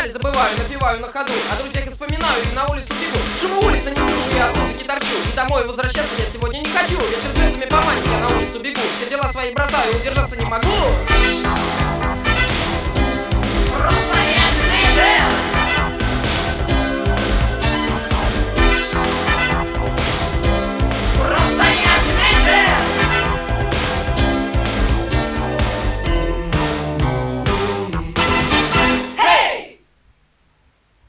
печали забываю, напиваю на ходу, о друзьях и вспоминаю и на улицу бегу. Шуму улицы не слышу, я от музыки торчу, и домой возвращаться я сегодня не хочу. Вечер звездами по манте, я на улицу бегу, все дела свои бросаю, удержаться не могу.